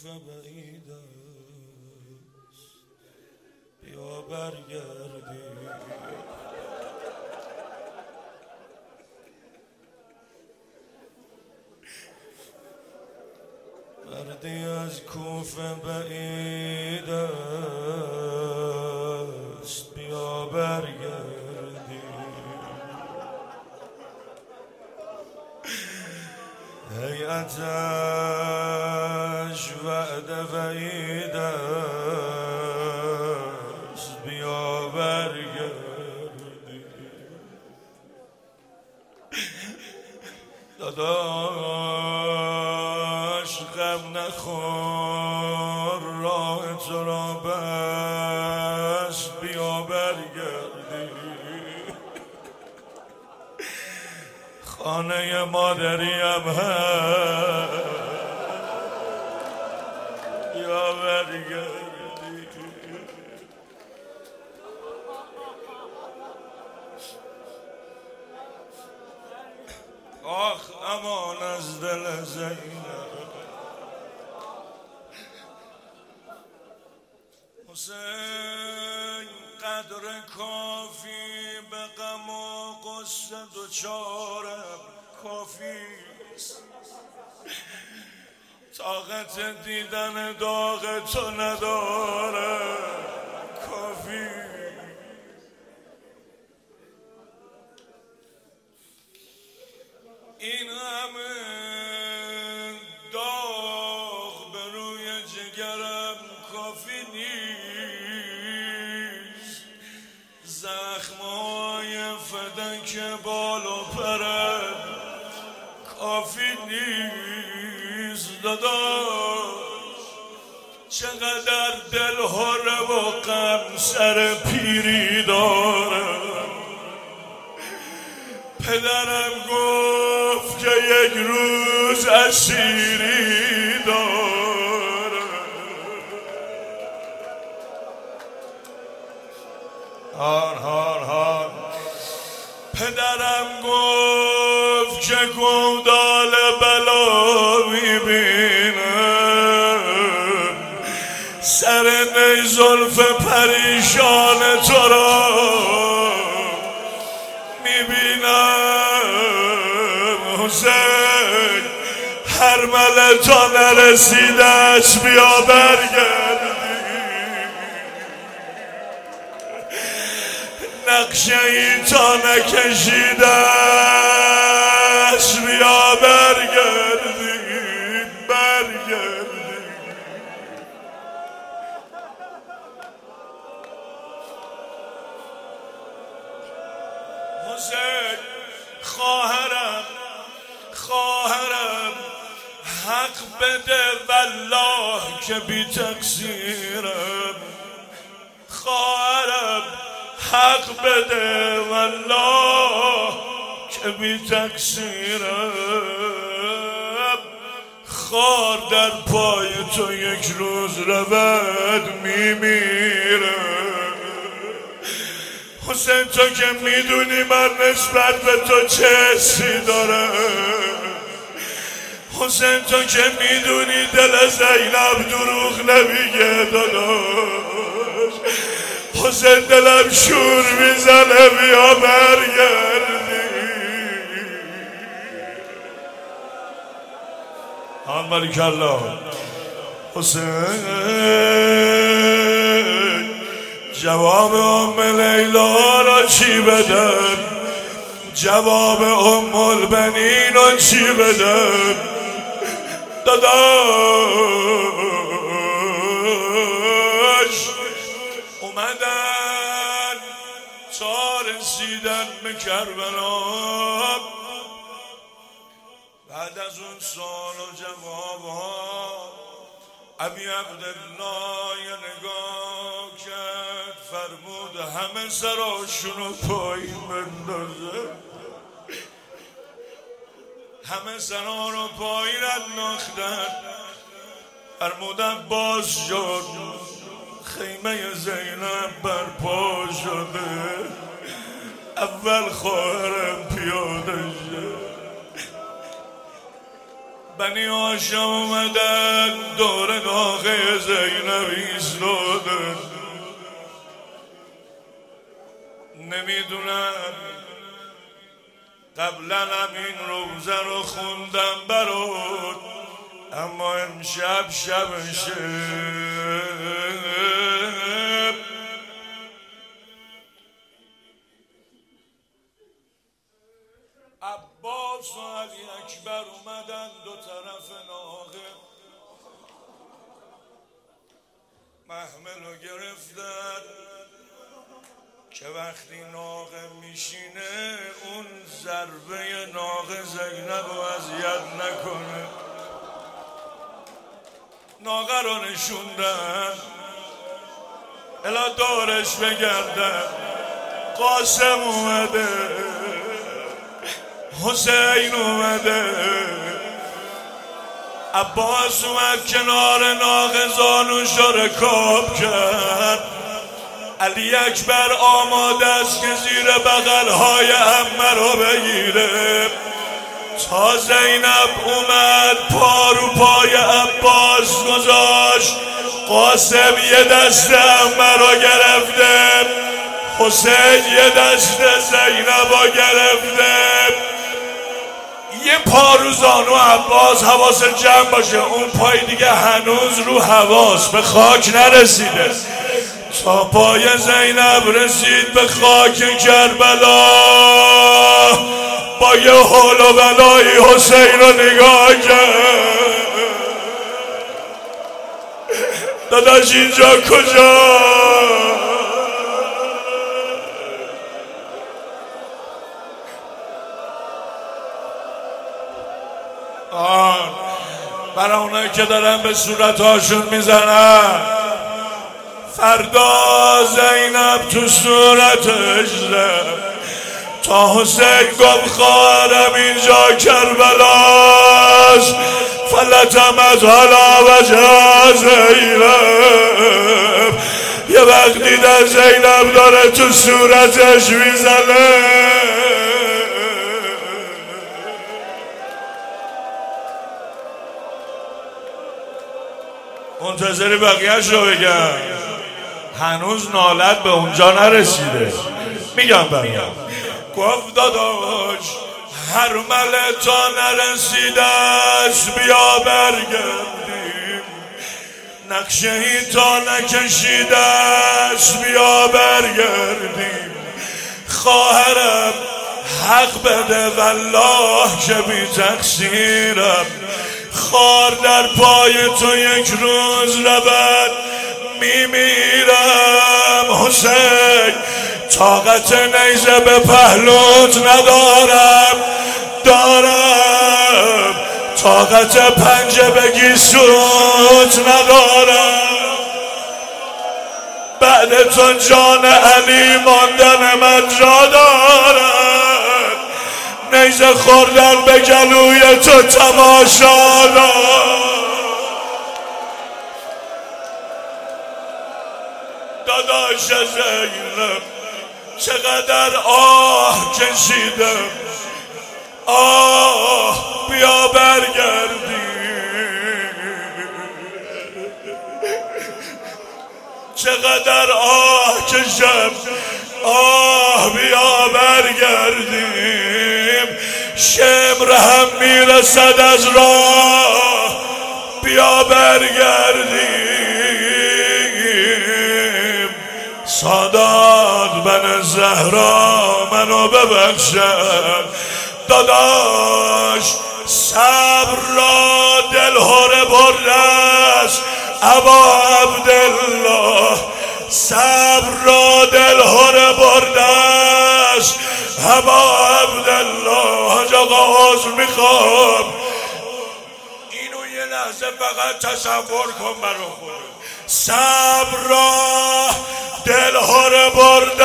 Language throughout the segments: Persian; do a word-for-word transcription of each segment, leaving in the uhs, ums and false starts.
کوفه بعید است، بیا برگردی. مردی از کوفه بعید است، بیا برگردی. هیئتش وعده بعید است، بیا برگردی. داداش غم نخور، راه تو را بس، بیا برگردی. خانه مادریم هست، بیا برگردی. آخ امان از دل زینب. حسین قدر کافی به غم و غصه دوچارم کافیست. طاقت دیدن داغ تو ندارم کافی. این همه داغ به روی جگرم کافی نیست. زخمهای فدک بال و پرم کافی نیست. داداش چقدر دل هره و غم سر پیری دارم. پدرم گفت که یک روز اسیری داره. هان هان هان پدرم گفت که گودال بلا میبینم، سر نی زلف پریشان تو را میبینم. حسین هر مله تا نرسیدش، بیا برگردی. نقشه ای تا نکشیدش، بیا برگردی برگردی. حسین خواهرم خواهرم حق بده والله که بی تقصیرم. خواهرم حق بده والله که بی تقصیرم. خار در پای تو یک روز رود میمیره. حسین تو که میدونی من نسبت به تو چه حسی دارم. حسین تو که میدونی دل زینب دروغ نمیگه داداش. حسین دلم شور میزنه، بیا برگردی. آن باریکالله. حسین جواب ام لیلا را چی بدم؟ جواب ام البنین را چی بدم؟ داداش اومدن تا رسیدن به کربلا، بعد از اون سوال و جواب ها ابی عبدالله یه نگاه کرد، فرمود همه سراشونو پایین بندازه. همه سرا رو پایین انداختن. فرمودن باز شد، خیمه زینب برپا شده. اول خواهرم پیاده شد. بنی هاشم اومدن دور ناقه زینب ایستادن. نمیدونم قبلا هم این روزه رو خوندم برات، اما امشب شبشه. عباس و علی اکبر اومدن دو طرف ناقه، محملو گرفتن که وقتی ناقه میشینه اون ضربه ناقه زینب رو اذیت نکنه. ناقه رو نشوندن الا دورش بگردن. قاسم اومده، حسین اومده، عباس اومد کنار ناقه زانوش رو رکاب کرد. علی اکبر آماده است که زیر بغل‌های عمه رو بگیره. تا زینب اومد پا رو پای عباس گذاشت. قاسم یه دست عمه رو گرفته، حسین یه دست زینب رو گرفته. یه پا رو زانو عباس، حواس جمع باشه، اون پای دیگه هنوز رو حواس به خاک نرسیده. تا پای زینب رسید به خاک کربلا، با یه حول و بلایی حسین رو نگاه کرد. داداش اینجا کجا؟ آن برای اونایی که دارن به صورتهاشون میزنن، فردا زینب تو صورتش زد. تا حسین گفت خواهرم اینجا کربلاست، فلتمت حالا وجه زینب. یه وقت دیدن زینب داره تو صورتش میزنه. منتظری بقیهش رو بگم، هنوز نالت به اونجا نرسیده. میگم بریم. گفت داداش هر مله تا نرسیدش بیا برگردیم، نقشه ای تا نکشیدش بیا برگردیم. خواهرم حق بده والله که بی تقصیرم، خار در پای تو یک روز رود میمیرم. حسین طاقت نیزه به پهلوت ندارم، دارم طاقت پنجه به گیسوت ندارم. بعد تو جان علی ماندن من جا دارم، نیزه خوردن به گلوی تو تماشا دارم. داداش زینب چقدر آه کشیدم، آه بیا برگردی. چقدر آه کشم، آه بیا برگردیم. شمر هم میرسد از راه، بیا برگردیم. سادات بن زهرا منو ببخشد. داداش صبر را دل هره برده است ابا عبدالله، صبر را دل هره برده است ابا عبدالله. حاج آقا عذر میخوام، اینو یه لحظه فقط تصور کن برا خودت. صبر را دل هره برده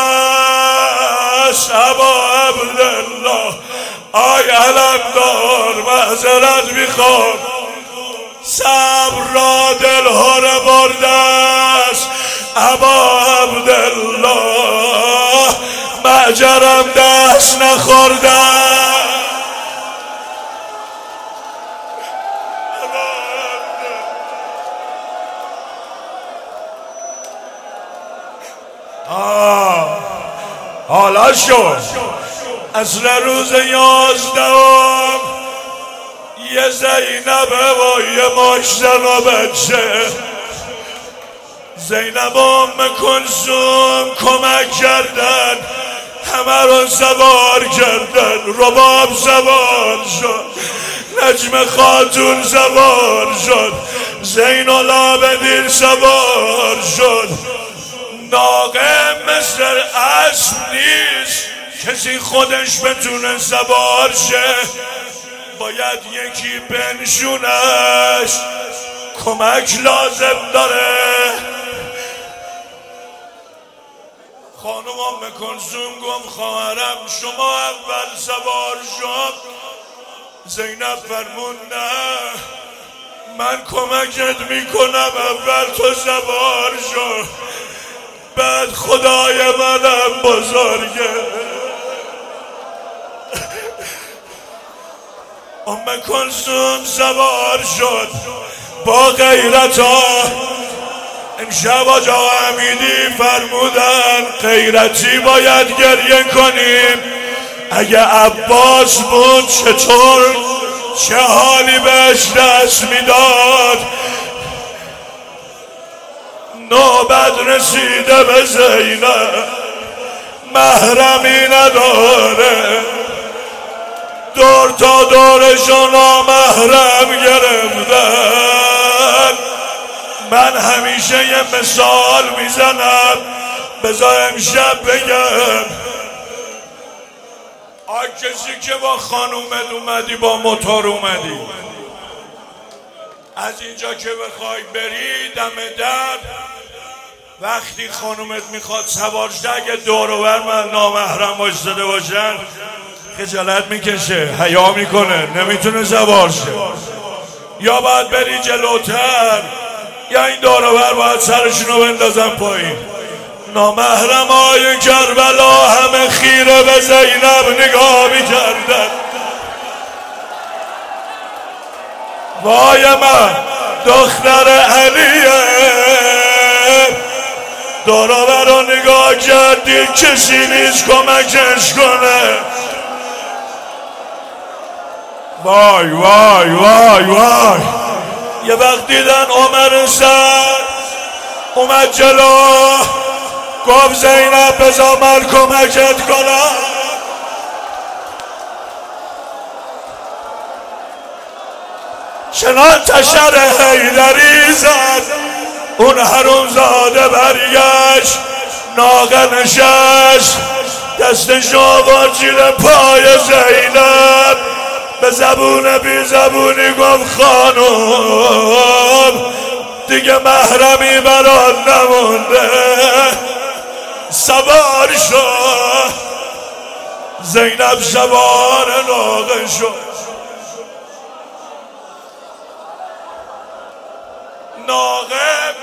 است ابا عبدالله. آی علمدار معذرت میخوام، صبر را دل هره برده است ابا عبدالله. معجرم دست نخورده، حالا شد اصل روز یازدهم یه زینبه و یه ماشتن و بچه زینب و ام کلثوم کمک کردن همه رو سوار کردن رباب سوار شد نجم خاتون سوار شد زین العابدین سوار شد ناقه مثل اسب نیست کسی خودش بتونه سوار شه باید یکی بنشونش کمک لازم داره خانم ام کلثوم گفت خواهرم شما اول سوار شد زینب فرمون نه من کمکت میکنم اول تو سوار شد بعد خدای منم بزرگه ام کلثوم سوار شد با غیرت ها امشب آجا حمیدی فرمودن غیرتی باید گریه کنیم اگه عباس بود چطور چه حالی بهش دست میداد نوبت رسیده به زینب محرمی نداره دور تا دورشو نامحرم گرفتن من همیشه یه مثال میزنم بذار امشب بگم آ کسی که با خانومت اومدی با موتور اومدی از اینجا که بخوای بری دم در وقتی خانومت میخواد سوار شه اگه دور و بر من نامحرم وایساده باشن خجالت میکشه حیا میکنه نمیتونه سوار شه یا باید بری جلوتر یا این دور و بر باید سرشونو بندازن پایین نامحرم های کربلا همه خیره به زینب نگاه میکردن وای من دختر علیه دورا رو نگاه کردی کسی نیست کمکش کنه وای وای وای وای یه وقت دیدن عمر سر اومد جلو گفت زینب بذار من کمکت کنم چنان تشر حیدری زد اون حرومزاده برگشت ناقه نشست دستش آورد زیر پای زینب به زبون بی زبونی گفت خانم دیگه محرمی برات نمونده سوار شد زینب سوار ناقه شد ناقه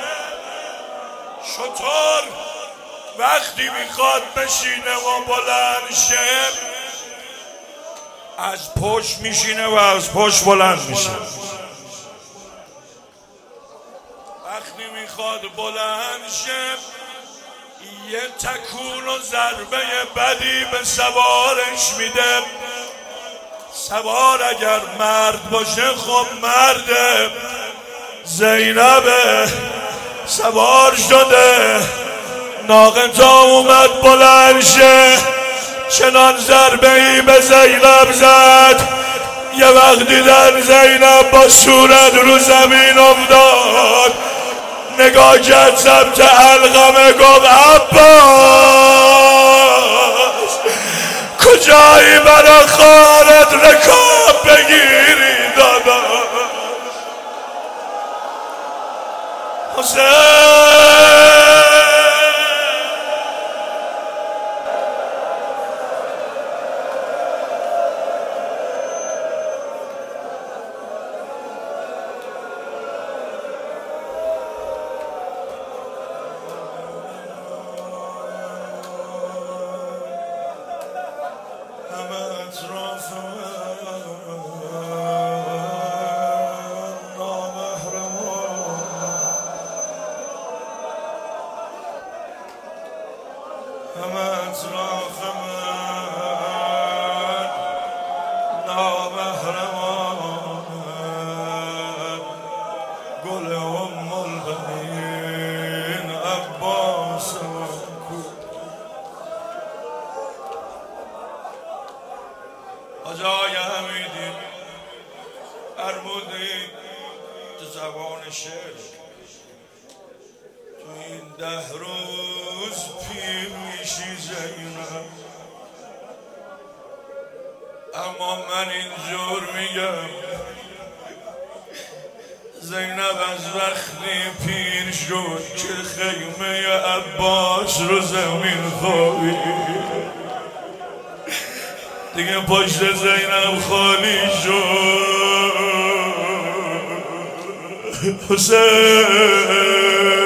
شطور وقتی میخواد بشینه و بلند شه از پشت میشینه و از پشت بلند میشه وقتی میخواد بلند شه یه تکون و ضربه بدی به سوارش میده سوار اگر مرد باشه خب مرده زینب سوار شده ناقه تا اومد بلند شه چنان ضربه ای به زینب زد یه وقت دیدن زینب با صورت رو زمین افتاد نگاه کرد سمت علقمه گفت عباس کجایی برا خالت رکاب بگیری دادا حسین آجای حمیدی فرمودی تو زبان شعر تو این ده روز پیر میشی زینب، اما من اینجور میگم زینب از وقتی پیر شد که خیمه عباس رو زمین خوابید، دیگه پشت زینب خالی شد. حسین